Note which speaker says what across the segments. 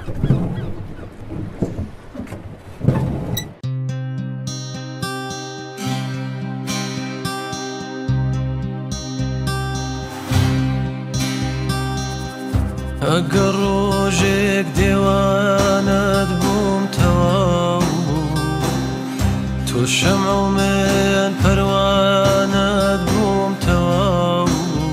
Speaker 1: ئەگەر ڕۆژێک دێوانت بووم تەواو تۆ شەمع و من پەروانت بووم تەواو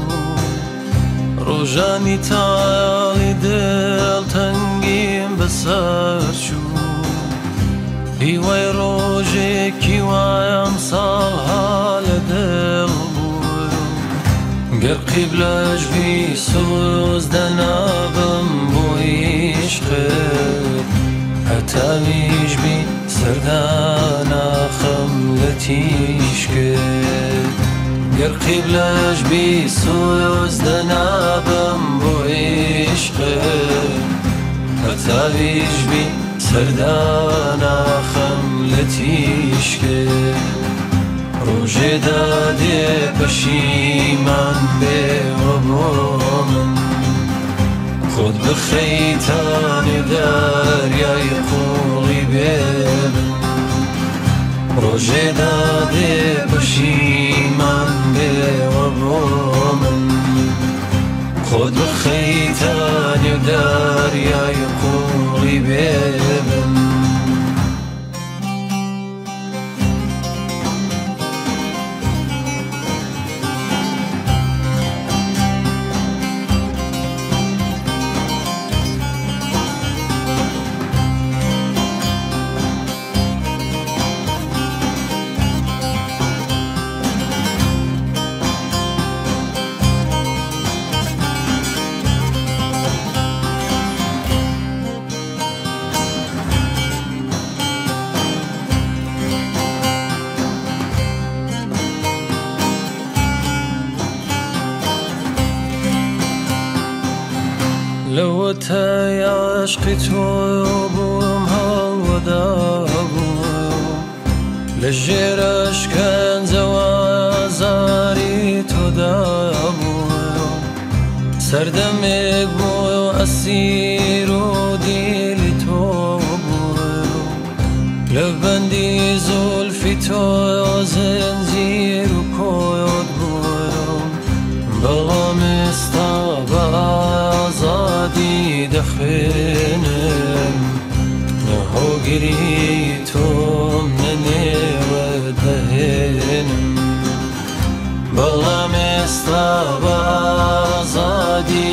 Speaker 1: ڕۆژانی تاڵی دڵ تەنگیم بەسەر چوو هیوای ڕۆژێکی وایەم ساڵها لە دڵ گر قبلش بی سوز دنابم بو عشقت هتاویش بی سردان خملتیش کرد گر قبلش بی سوز دنابم بو عشقت هتاویش بی سردان خملتیش کرد روژه داده پشیمان به وبومن خود بخیتان دریای قولی ببن روژه داده پشیمان به وبومن خود بخیتان دریای قولی ببن لو تای عشقی تو بوم هالودا بوم لجرش کن زوازاری تو دا بوم سردمک بوم اسیر و دیلی تو بوم لبندی زلفی تو زنجیر و کویاد بوم بلام استابا آزادی دخنم نهو گری توم ننیو دهنم بلام استاب آزادی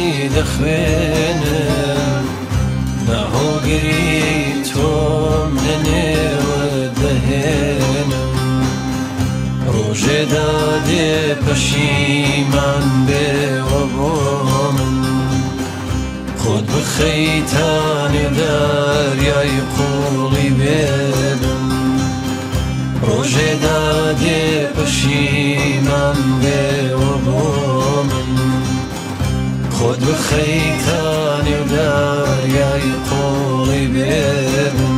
Speaker 1: دخنم نهو گری توم ننیو دهنم روژه داده پشیمان به وبومن خود بخیتان دریای قولی ببن روژه داده پشیمان به وبومن خود بخیتان دریای قولی ببن